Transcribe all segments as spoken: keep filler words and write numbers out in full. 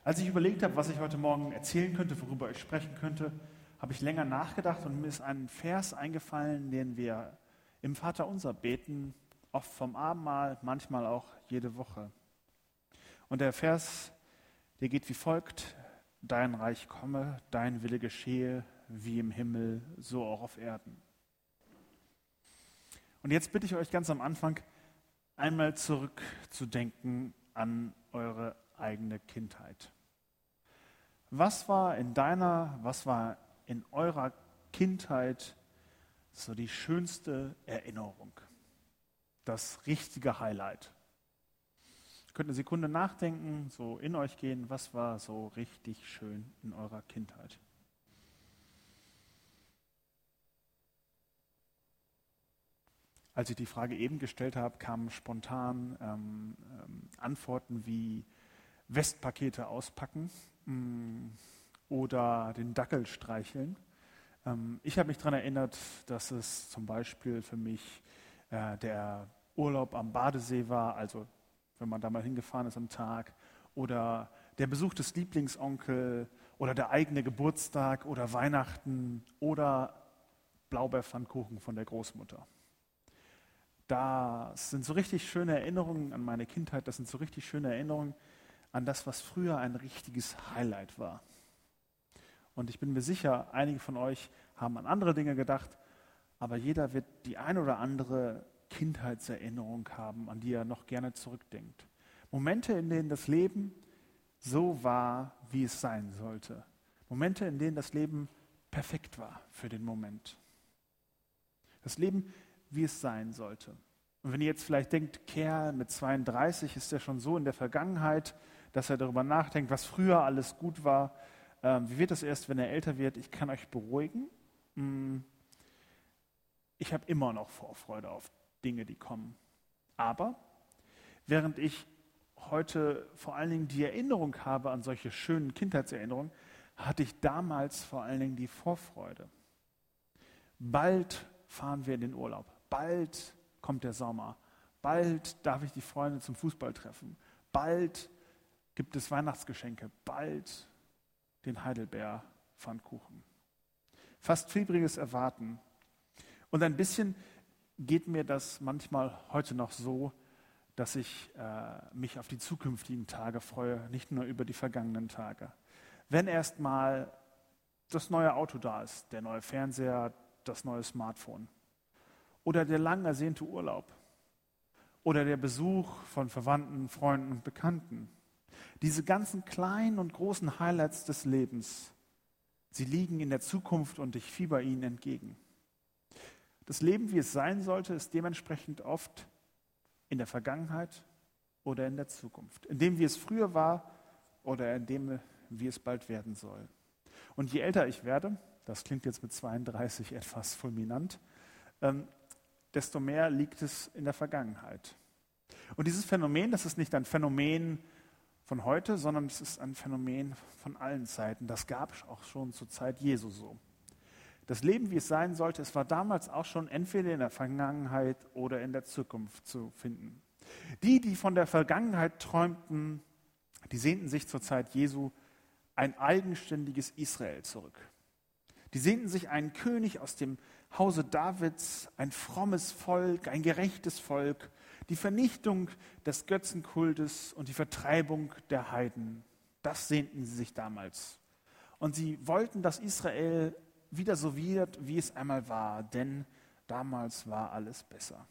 Als ich überlegt habe, was ich heute Morgen erzählen könnte, worüber ich sprechen könnte, habe ich länger nachgedacht und mir ist ein Vers eingefallen, den wir im Vaterunser beten, oft vom Abendmahl, manchmal auch jede Woche. Und der Vers, der geht wie folgt: Dein Reich komme, dein Wille geschehe, wie im Himmel, so auch auf Erden. Und jetzt bitte ich euch ganz am Anfang, einmal zurückzudenken an eure eigene Kindheit. Was war in deiner, was war in eurer Kindheit so die schönste Erinnerung? Das richtige Highlight. Ihr könnt eine Sekunde nachdenken, so in euch gehen, was war so richtig schön in eurer Kindheit? Als ich die Frage eben gestellt habe, kamen spontan ähm, ähm, Antworten wie Westpakete auspacken mh, oder den Dackel streicheln. Ähm, ich habe mich daran erinnert, dass es zum Beispiel für mich äh, der Urlaub am Badesee war, also wenn man da mal hingefahren ist am Tag, oder der Besuch des Lieblingsonkel oder der eigene Geburtstag oder Weihnachten oder Blaubeerpfannkuchen von der Großmutter. Das sind so richtig schöne Erinnerungen an meine Kindheit, das sind so richtig schöne Erinnerungen an das, was früher ein richtiges Highlight war. Und ich bin mir sicher, einige von euch haben an andere Dinge gedacht, aber jeder wird die ein oder andere Kindheitserinnerung haben, an die er noch gerne zurückdenkt. Momente, in denen das Leben so war, wie es sein sollte. Momente, in denen das Leben perfekt war für den Moment. Das Leben, wie es sein sollte. Und wenn ihr jetzt vielleicht denkt, Kerl mit zweiunddreißig ist ja schon so in der Vergangenheit, dass er darüber nachdenkt, was früher alles gut war. Ähm, wie wird das erst, wenn er älter wird? Ich kann euch beruhigen. Ich habe immer noch Vorfreude auf Dinge, die kommen. Aber während ich heute vor allen Dingen die Erinnerung habe an solche schönen Kindheitserinnerungen, hatte ich damals vor allen Dingen die Vorfreude. Bald fahren wir in den Urlaub. Bald kommt der Sommer. Bald darf ich die Freunde zum Fußball treffen. Bald gibt es Weihnachtsgeschenke. Bald den Heidelbeer-Pfannkuchen. Fast fiebriges Erwarten. Und ein bisschen geht mir das manchmal heute noch so, dass ich äh, mich auf die zukünftigen Tage freue, nicht nur über die vergangenen Tage. Wenn erst mal das neue Auto da ist, der neue Fernseher, das neue Smartphone oder der lang ersehnte Urlaub oder der Besuch von Verwandten, Freunden und Bekannten. Diese ganzen kleinen und großen Highlights des Lebens, sie liegen in der Zukunft und ich fieber ihnen entgegen. Das Leben, wie es sein sollte, ist dementsprechend oft in der Vergangenheit oder in der Zukunft. In dem, wie es früher war oder in dem, wie es bald werden soll. Und je älter ich werde, das klingt jetzt mit zweiunddreißig etwas fulminant, ähm, desto mehr liegt es in der Vergangenheit. Und dieses Phänomen, das ist nicht ein Phänomen von heute, sondern es ist ein Phänomen von allen Zeiten. Das gab es auch schon zur Zeit Jesu so. Das Leben, wie es sein sollte, es war damals auch schon entweder in der Vergangenheit oder in der Zukunft zu finden. Die, die von der Vergangenheit träumten, die sehnten sich zur Zeit Jesu ein eigenständiges Israel zurück. Die sehnten sich einen König aus dem Hause Davids, ein frommes Volk, ein gerechtes Volk, die Vernichtung des Götzenkultes und die Vertreibung der Heiden. Das sehnten sie sich damals. Und sie wollten, dass Israel wieder so wird, wie es einmal war, denn damals war alles besser.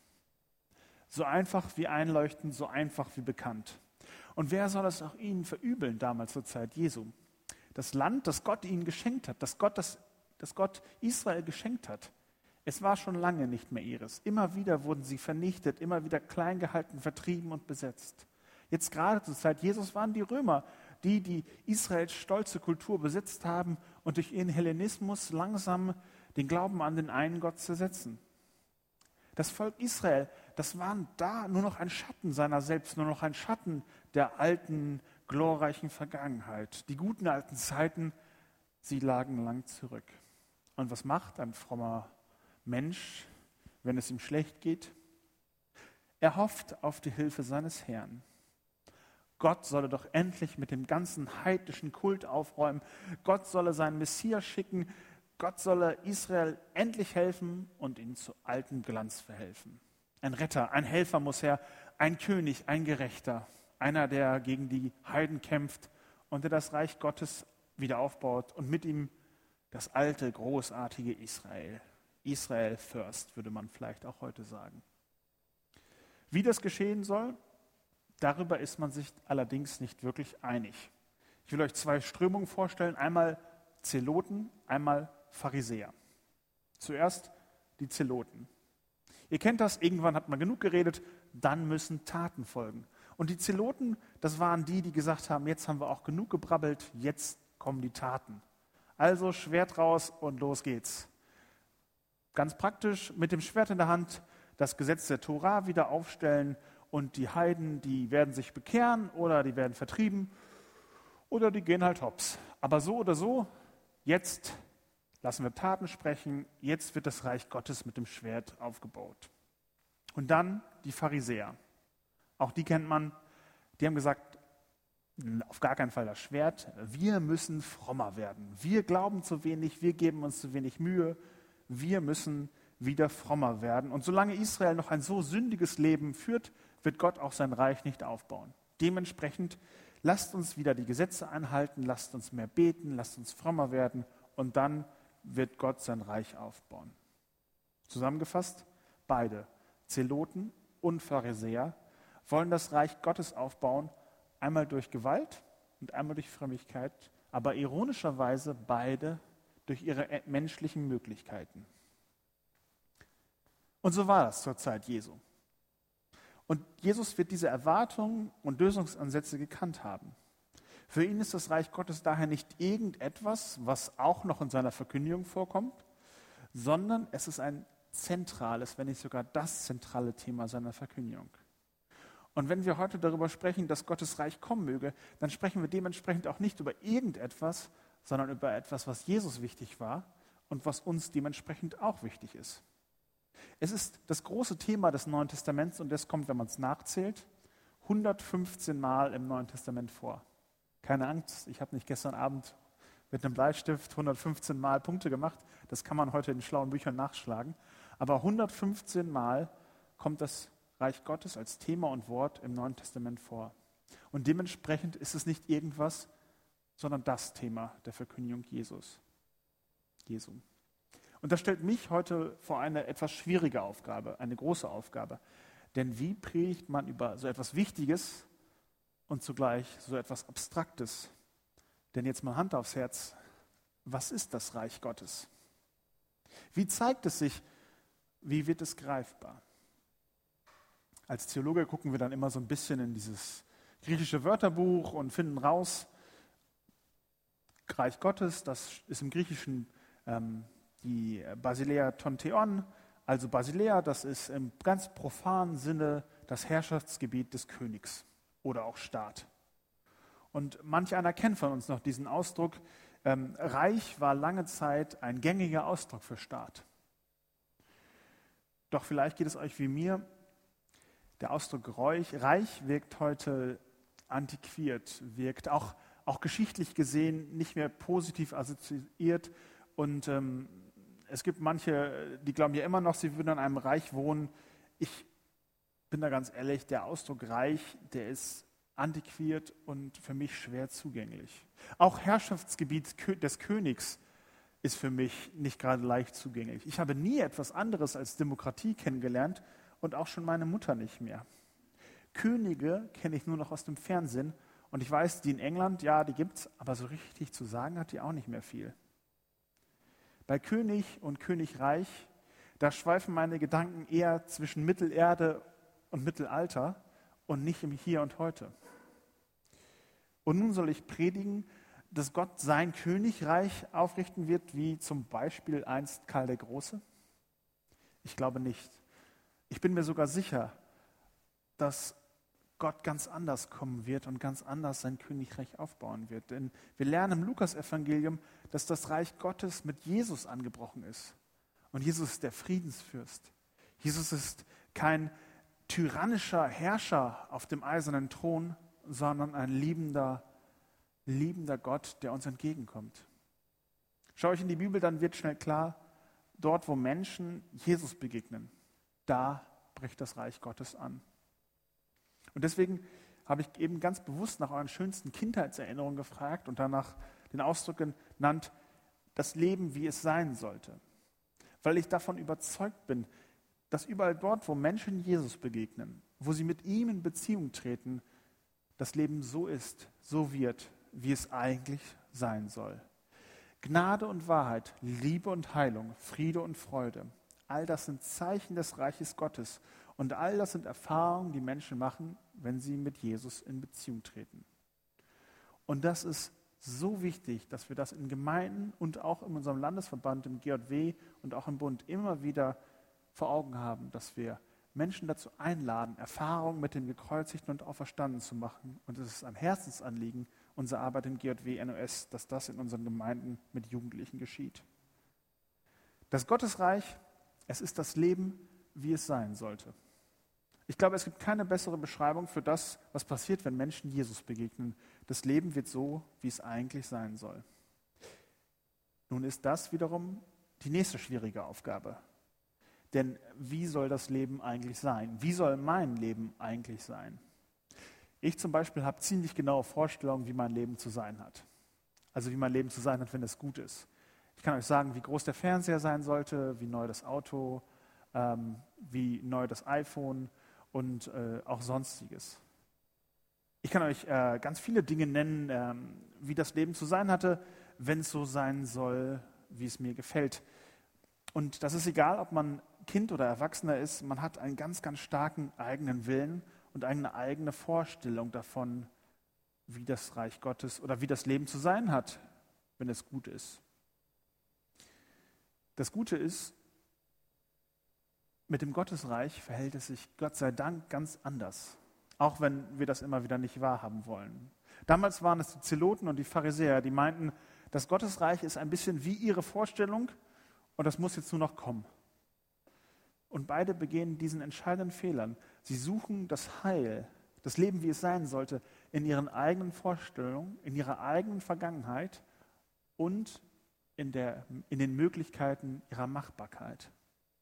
So einfach wie einleuchtend, so einfach wie bekannt. Und wer soll es auch ihnen verübeln damals zur Zeit Jesu? Das Land, das Gott ihnen geschenkt hat, das Gott, das, das Gott Israel geschenkt hat, es war schon lange nicht mehr ihres. Immer wieder wurden sie vernichtet, immer wieder klein gehalten, vertrieben und besetzt. Jetzt gerade zur Zeit Jesus waren die Römer, die, die Israels stolze Kultur besetzt haben und durch ihren Hellenismus langsam den Glauben an den einen Gott zersetzen. Das Volk Israel, das war da nur noch ein Schatten seiner selbst, nur noch ein Schatten der alten, glorreichen Vergangenheit. Die guten alten Zeiten, sie lagen lang zurück. Und was macht ein frommer Mensch, wenn es ihm schlecht geht? Er hofft auf die Hilfe seines Herrn. Gott solle doch endlich mit dem ganzen heidnischen Kult aufräumen. Gott solle seinen Messias schicken. Gott solle Israel endlich helfen und ihnen zu altem Glanz verhelfen. Ein Retter, ein Helfer muss her, ein König, ein Gerechter, einer, der gegen die Heiden kämpft und der das Reich Gottes wieder aufbaut und mit ihm das alte, großartige Israel. Israel first, würde man vielleicht auch heute sagen. Wie das geschehen soll, darüber ist man sich allerdings nicht wirklich einig. Ich will euch zwei Strömungen vorstellen, einmal Zeloten, einmal Pharisäer. Zuerst die Zeloten. Ihr kennt das, irgendwann hat man genug geredet, dann müssen Taten folgen. Und die Zeloten, das waren die, die gesagt haben, jetzt haben wir auch genug gebrabbelt, jetzt kommen die Taten. Also Schwert raus und los geht's. Ganz praktisch, mit dem Schwert in der Hand das Gesetz der Tora wieder aufstellen und die Heiden, die werden sich bekehren oder die werden vertrieben oder die gehen halt hops. Aber so oder so, jetzt lassen wir Taten sprechen, jetzt wird das Reich Gottes mit dem Schwert aufgebaut. Und dann die Pharisäer. Auch die kennt man, die haben gesagt, auf gar keinen Fall das Schwert, wir müssen frommer werden. Wir glauben zu wenig, wir geben uns zu wenig Mühe, wir müssen wieder frommer werden. Und solange Israel noch ein so sündiges Leben führt, wird Gott auch sein Reich nicht aufbauen. Dementsprechend lasst uns wieder die Gesetze einhalten, lasst uns mehr beten, lasst uns frommer werden und dann wird Gott sein Reich aufbauen. Zusammengefasst, beide, Zeloten und Pharisäer, wollen das Reich Gottes aufbauen, einmal durch Gewalt und einmal durch Frömmigkeit, aber ironischerweise beide durch ihre menschlichen Möglichkeiten. Und so war das zur Zeit Jesu. Und Jesus wird diese Erwartungen und Lösungsansätze gekannt haben. Für ihn ist das Reich Gottes daher nicht irgendetwas, was auch noch in seiner Verkündigung vorkommt, sondern es ist ein zentrales, wenn nicht sogar das zentrale Thema seiner Verkündigung. Und wenn wir heute darüber sprechen, dass Gottes Reich kommen möge, dann sprechen wir dementsprechend auch nicht über irgendetwas, sondern über etwas, was Jesus wichtig war und was uns dementsprechend auch wichtig ist. Es ist das große Thema des Neuen Testaments und das kommt, wenn man es nachzählt, hundertfünfzehn Mal im Neuen Testament vor. Keine Angst, ich habe nicht gestern Abend mit einem Bleistift hundertfünfzehn Mal Punkte gemacht. Das kann man heute in schlauen Büchern nachschlagen. Aber hundertfünfzehn Mal kommt das Reich Gottes als Thema und Wort im Neuen Testament vor. Und dementsprechend ist es nicht irgendwas, sondern das Thema der Verkündigung Jesus. Jesu. Und das stellt mich heute vor eine etwas schwierige Aufgabe, eine große Aufgabe. Denn wie predigt man über so etwas Wichtiges und zugleich so etwas Abstraktes? Denn jetzt mal Hand aufs Herz, was ist das Reich Gottes? Wie zeigt es sich? Wie wird es greifbar? Als Theologe gucken wir dann immer so ein bisschen in dieses griechische Wörterbuch und finden raus, Reich Gottes, das ist im Griechischen ähm, die Basileia ton Theon, also Basileia, das ist im ganz profanen Sinne das Herrschaftsgebiet des Königs oder auch Staat. Und manch einer kennt von uns noch diesen Ausdruck, ähm, Reich war lange Zeit ein gängiger Ausdruck für Staat. Doch vielleicht geht es euch wie mir, der Ausdruck Reich, Reich wirkt heute antiquiert, wirkt auch, auch geschichtlich gesehen nicht mehr positiv assoziiert und ähm, es gibt manche, die glauben ja immer noch, sie würden in einem Reich wohnen. Ich bin da ganz ehrlich, der Ausdruck Reich, der ist antiquiert und für mich schwer zugänglich. Auch Herrschaftsgebiet des Königs ist für mich nicht gerade leicht zugänglich. Ich habe nie etwas anderes als Demokratie kennengelernt und auch schon meine Mutter nicht mehr. Könige kenne ich nur noch aus dem Fernsehen und ich weiß, die in England, ja, die gibt's, aber so richtig zu sagen hat die auch nicht mehr viel. Bei König und Königreich, da schweifen meine Gedanken eher zwischen Mittelerde und Mittelalter und nicht im Hier und Heute. Und nun soll ich predigen, dass Gott sein Königreich aufrichten wird, wie zum Beispiel einst Karl der Große? Ich glaube nicht. Ich bin mir sogar sicher, dass Gott ganz anders kommen wird und ganz anders sein Königreich aufbauen wird. Denn wir lernen im Lukas-Evangelium, dass das Reich Gottes mit Jesus angebrochen ist. Und Jesus ist der Friedensfürst. Jesus ist kein tyrannischer Herrscher auf dem eisernen Thron, sondern ein liebender, liebender Gott, der uns entgegenkommt. Schau ich in die Bibel, dann wird schnell klar, dort, wo Menschen Jesus begegnen, da bricht das Reich Gottes an. Und deswegen habe ich eben ganz bewusst nach euren schönsten Kindheitserinnerungen gefragt und danach den Ausdruck genannt, das Leben, wie es sein sollte. Weil ich davon überzeugt bin, dass überall dort, wo Menschen Jesus begegnen, wo sie mit ihm in Beziehung treten, das Leben so ist, so wird, wie es eigentlich sein soll. Gnade und Wahrheit, Liebe und Heilung, Friede und Freude, all das sind Zeichen des Reiches Gottes und all das sind Erfahrungen, die Menschen machen, wenn sie mit Jesus in Beziehung treten. Und das ist so wichtig, dass wir das in Gemeinden und auch in unserem Landesverband, im G J W und auch im Bund immer wieder vor Augen haben, dass wir Menschen dazu einladen, Erfahrungen mit dem Gekreuzigten und Auferstandenen zu machen. Und es ist ein Herzensanliegen, unsere Arbeit im G J W N O S, dass das in unseren Gemeinden mit Jugendlichen geschieht. Das Gottesreich, es ist das Leben, wie es sein sollte. Ich glaube, es gibt keine bessere Beschreibung für das, was passiert, wenn Menschen Jesus begegnen. Das Leben wird so, wie es eigentlich sein soll. Nun ist das wiederum die nächste schwierige Aufgabe. Denn wie soll das Leben eigentlich sein? Wie soll mein Leben eigentlich sein? Ich zum Beispiel habe ziemlich genaue Vorstellungen, wie mein Leben zu sein hat. Also wie mein Leben zu sein hat, wenn es gut ist. Ich kann euch sagen, wie groß der Fernseher sein sollte, wie neu das Auto, ähm, wie neu das iPhone und äh, auch Sonstiges. Ich kann euch äh, ganz viele Dinge nennen, ähm, wie das Leben zu sein hatte, wenn es so sein soll, wie es mir gefällt. Und das ist egal, ob man Kind oder Erwachsener ist, man hat einen ganz, ganz starken eigenen Willen und eine eigene Vorstellung davon, wie das Reich Gottes oder wie das Leben zu sein hat, wenn es gut ist. Das Gute ist, mit dem Gottesreich verhält es sich Gott sei Dank ganz anders, auch wenn wir das immer wieder nicht wahrhaben wollen. Damals waren es die Zeloten und die Pharisäer, die meinten, das Gottesreich ist ein bisschen wie ihre Vorstellung und das muss jetzt nur noch kommen. Und beide begehen diesen entscheidenden Fehlern. Sie suchen das Heil, das Leben, wie es sein sollte, in ihren eigenen Vorstellungen, in ihrer eigenen Vergangenheit und in, der, in den Möglichkeiten ihrer Machbarkeit.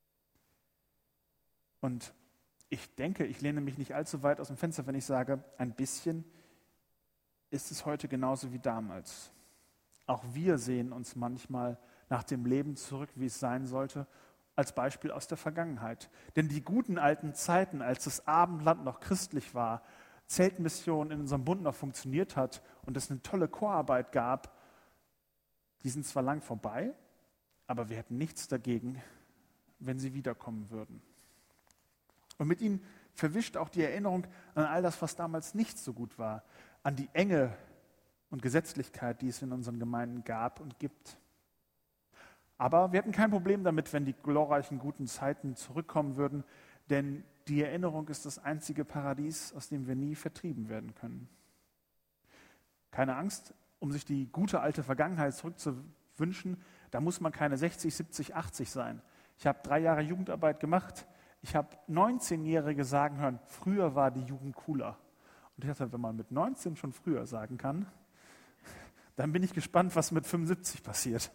Und ich denke, ich lehne mich nicht allzu weit aus dem Fenster, wenn ich sage, ein bisschen ist es heute genauso wie damals. Auch wir sehen uns manchmal nach dem Leben zurück, wie es sein sollte, als Beispiel aus der Vergangenheit. Denn die guten alten Zeiten, als das Abendland noch christlich war, Zeltmission in unserem Bund noch funktioniert hat und es eine tolle Chorarbeit gab, die sind zwar lang vorbei, aber wir hätten nichts dagegen, wenn sie wiederkommen würden. Und mit ihnen verwischt auch die Erinnerung an all das, was damals nicht so gut war, an die Enge und Gesetzlichkeit, die es in unseren Gemeinden gab und gibt. Aber wir hätten kein Problem damit, wenn die glorreichen, guten Zeiten zurückkommen würden, denn die Erinnerung ist das einzige Paradies, aus dem wir nie vertrieben werden können. Keine Angst, um sich die gute alte Vergangenheit zurückzuwünschen, da muss man keine sechzig, siebzig, achtzig sein. Ich habe drei Jahre Jugendarbeit gemacht. Ich habe neunzehnjährige sagen hören, früher war die Jugend cooler. Und ich dachte, wenn man mit neunzehn schon früher sagen kann, dann bin ich gespannt, was mit fünfundsiebzig passiert.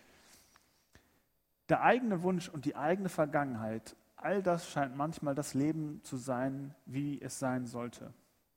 Der eigene Wunsch und die eigene Vergangenheit, all das scheint manchmal das Leben zu sein, wie es sein sollte.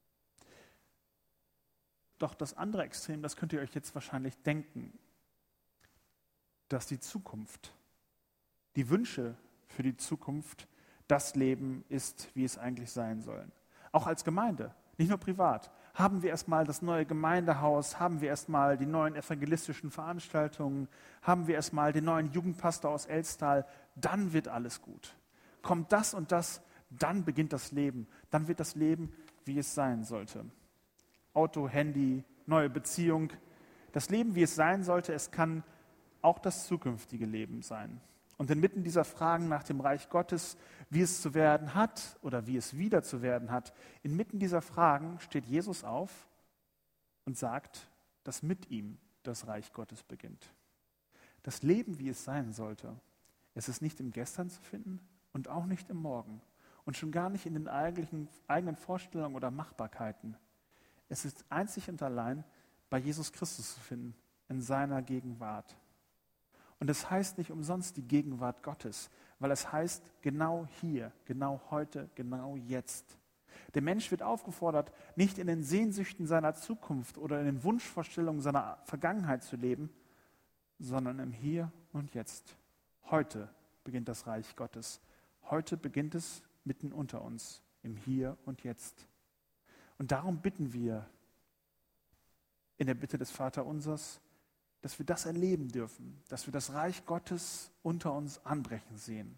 Doch das andere Extrem, das könnt ihr euch jetzt wahrscheinlich denken, dass die Zukunft, die Wünsche für die Zukunft, das Leben ist, wie es eigentlich sein soll. Auch als Gemeinde, nicht nur privat. Haben wir erstmal das neue Gemeindehaus, haben wir erstmal die neuen evangelistischen Veranstaltungen, haben wir erstmal den neuen Jugendpastor aus Elstal, dann wird alles gut. Kommt das und das, dann beginnt das Leben. Dann wird das Leben, wie es sein sollte. Auto, Handy, neue Beziehung. Das Leben, wie es sein sollte, es kann auch das zukünftige Leben sein. Und inmitten dieser Fragen nach dem Reich Gottes, wie es zu werden hat oder wie es wieder zu werden hat, inmitten dieser Fragen steht Jesus auf und sagt, dass mit ihm das Reich Gottes beginnt. Das Leben, wie es sein sollte, es ist nicht im Gestern zu finden und auch nicht im Morgen und schon gar nicht in den eigentlichen, eigenen Vorstellungen oder Machbarkeiten. Es ist einzig und allein bei Jesus Christus zu finden, in seiner Gegenwart. Und es heißt nicht umsonst die Gegenwart Gottes, weil es heißt genau hier, genau heute, genau jetzt. Der Mensch wird aufgefordert, nicht in den Sehnsüchten seiner Zukunft oder in den Wunschvorstellungen seiner Vergangenheit zu leben, sondern im Hier und Jetzt. Heute beginnt das Reich Gottes. Heute beginnt es mitten unter uns, im Hier und Jetzt. Und darum bitten wir in der Bitte des Vaterunsers, dass wir das erleben dürfen, dass wir das Reich Gottes unter uns anbrechen sehen.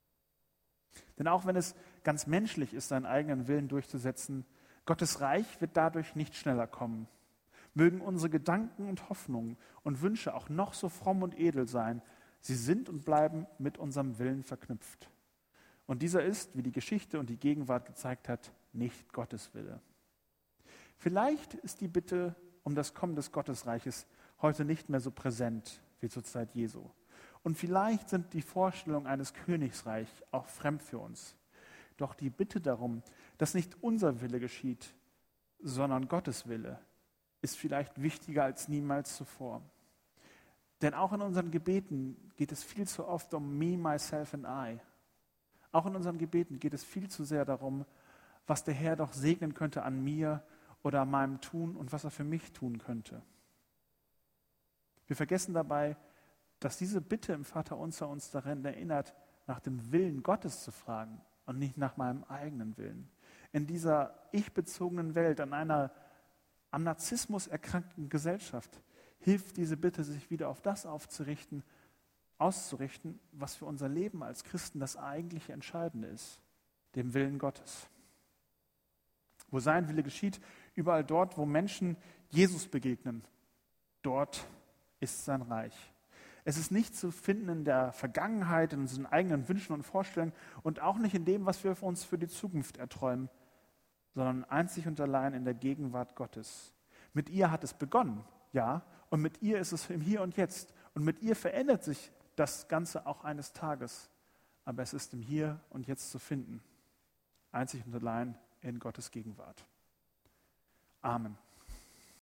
Denn auch wenn es ganz menschlich ist, seinen eigenen Willen durchzusetzen, Gottes Reich wird dadurch nicht schneller kommen. Mögen unsere Gedanken und Hoffnungen und Wünsche auch noch so fromm und edel sein, sie sind und bleiben mit unserem Willen verknüpft. Und dieser ist, wie die Geschichte und die Gegenwart gezeigt hat, nicht Gottes Wille. Vielleicht ist die Bitte um das Kommen des Gottesreiches heute nicht mehr so präsent wie zur Zeit Jesu. Und vielleicht sind die Vorstellungen eines Königsreichs auch fremd für uns. Doch die Bitte darum, dass nicht unser Wille geschieht, sondern Gottes Wille, ist vielleicht wichtiger als niemals zuvor. Denn auch in unseren Gebeten geht es viel zu oft um me, myself and I. Auch in unseren Gebeten geht es viel zu sehr darum, was der Herr doch segnen könnte an mir oder an meinem Tun und was er für mich tun könnte. Wir vergessen dabei, dass diese Bitte im Vaterunser uns daran erinnert, nach dem Willen Gottes zu fragen und nicht nach meinem eigenen Willen. In dieser ich-bezogenen Welt, an einer am Narzissmus erkrankten Gesellschaft, hilft diese Bitte, sich wieder auf das aufzurichten, auszurichten, was für unser Leben als Christen das eigentliche Entscheidende ist, dem Willen Gottes. Wo sein Wille geschieht, überall dort, wo Menschen Jesus begegnen, dort ist sein Reich. Es ist nicht zu finden in der Vergangenheit, in unseren eigenen Wünschen und Vorstellungen und auch nicht in dem, was wir uns für die Zukunft erträumen, sondern einzig und allein in der Gegenwart Gottes. Mit ihr hat es begonnen, ja, und mit ihr ist es im Hier und Jetzt. Und mit ihr verändert sich das Ganze auch eines Tages. Aber es ist im Hier und Jetzt zu finden. Einzig und allein in Gottes Gegenwart. Amen.